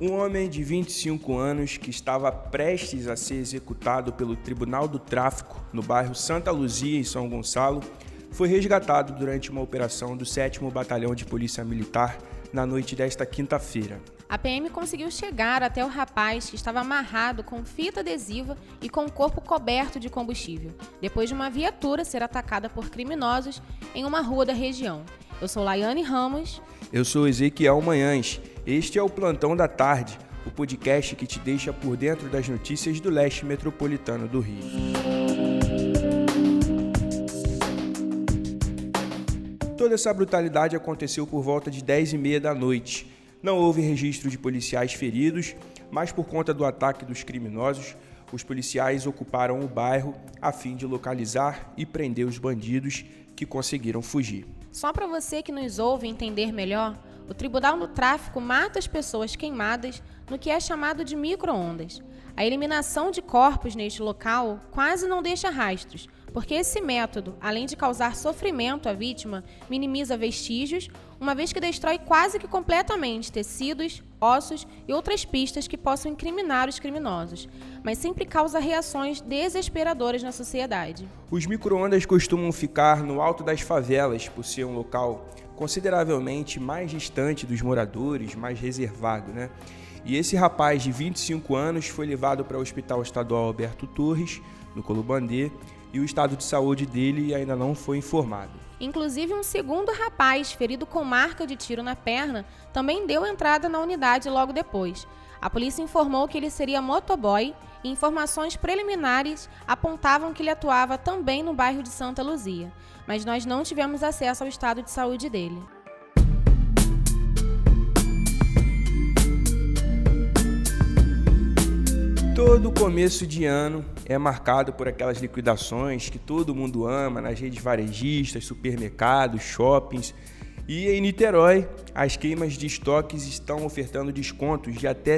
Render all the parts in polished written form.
Um homem de 25 anos que estava prestes a ser executado pelo Tribunal do Tráfico no bairro Santa Luzia, em São Gonçalo, foi resgatado durante uma operação do 7º Batalhão de Polícia Militar na noite desta quinta-feira. A PM conseguiu chegar até o rapaz que estava amarrado com fita adesiva e com o corpo coberto de combustível, depois de uma viatura ser atacada por criminosos em uma rua da região. Eu sou Laiane Ramos. Eu sou Ezequiel Manhães. Este é o Plantão da Tarde, o podcast que te deixa por dentro das notícias do leste metropolitano do Rio. Toda essa brutalidade aconteceu por volta de 10h30 da noite. Não houve registro de policiais feridos, mas por conta do ataque dos criminosos, os policiais ocuparam o bairro a fim de localizar e prender os bandidos que conseguiram fugir. Só para você que nos ouve entender melhor, o Tribunal do Tráfico mata as pessoas queimadas no que é chamado de micro-ondas. A eliminação de corpos neste local quase não deixa rastros, porque esse método, além de causar sofrimento à vítima, minimiza vestígios, uma vez que destrói quase que completamente tecidos, ossos e outras pistas que possam incriminar os criminosos, mas sempre causa reações desesperadoras na sociedade. Os micro-ondas costumam ficar no alto das favelas, por ser um local consideravelmente mais distante dos moradores, mais reservado, né? E esse rapaz de 25 anos foi levado para o Hospital Estadual Alberto Torres, no Colubandê, e o estado de saúde dele ainda não foi informado. Inclusive, um segundo rapaz, ferido com marca de tiro na perna, também deu entrada na unidade logo depois. A polícia informou que ele seria motoboy e informações preliminares apontavam que ele atuava também no bairro de Santa Luzia, mas nós não tivemos acesso ao estado de saúde dele. Todo começo de ano é marcado por aquelas liquidações que todo mundo ama nas redes varejistas, supermercados, shoppings. E em Niterói, as queimas de estoques estão ofertando descontos de até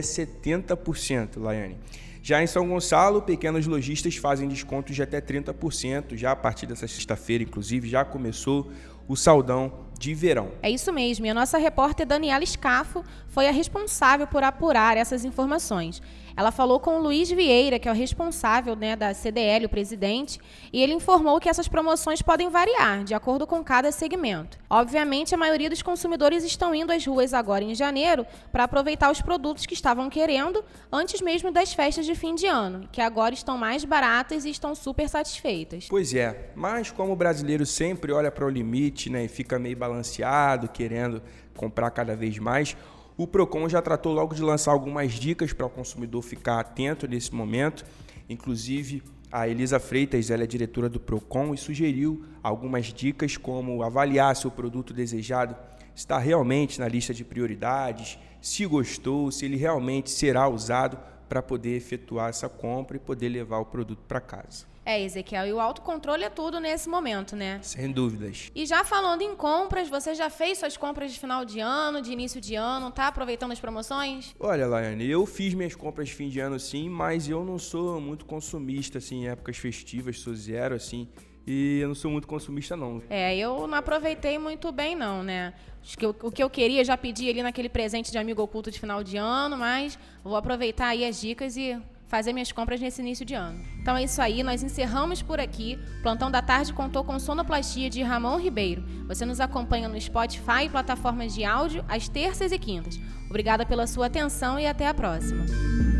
70%, Laiane. Já em São Gonçalo, pequenos lojistas fazem descontos de até 30%. Já a partir dessa sexta-feira, inclusive, já começou o saldão de verão. É isso mesmo, e a nossa repórter Daniela Scafo foi a responsável por apurar essas informações. Ela falou com o Luiz Vieira, que é o responsável, da CDL, o presidente, e ele informou que essas promoções podem variar, de acordo com cada segmento. Obviamente, a maioria dos consumidores estão indo às ruas agora em janeiro para aproveitar os produtos que estavam querendo antes mesmo das festas de fim de ano, que agora estão mais baratas e estão super satisfeitas. Pois é, mas como o brasileiro sempre olha para o limite, e fica meio balanceado, querendo comprar cada vez mais, o Procon já tratou logo de lançar algumas dicas para o consumidor ficar atento nesse momento. Inclusive, a Elisa Freitas, ela é diretora do Procon, e sugeriu algumas dicas como avaliar se o produto desejado está realmente na lista de prioridades, se gostou, se ele realmente será usado para poder efetuar essa compra e poder levar o produto para casa. Ezequiel, e o autocontrole é tudo nesse momento, né? Sem dúvidas. E já falando em compras, você já fez suas compras de final de ano, de início de ano, tá aproveitando as promoções? Olha, Laiane, eu fiz minhas compras de fim de ano sim, mas eu não sou muito consumista, em épocas festivas, sou zero, e eu não sou muito consumista, não. Eu não aproveitei muito bem, não, né? Acho que o que eu queria, já pedi ali naquele presente de amigo oculto de final de ano, mas vou aproveitar aí as dicas e fazer minhas compras nesse início de ano. Então é isso aí, nós encerramos por aqui. O Plantão da Tarde contou com sonoplastia de Ramon Ribeiro. Você nos acompanha no Spotify e plataformas de áudio às terças e quintas. Obrigada pela sua atenção e até a próxima.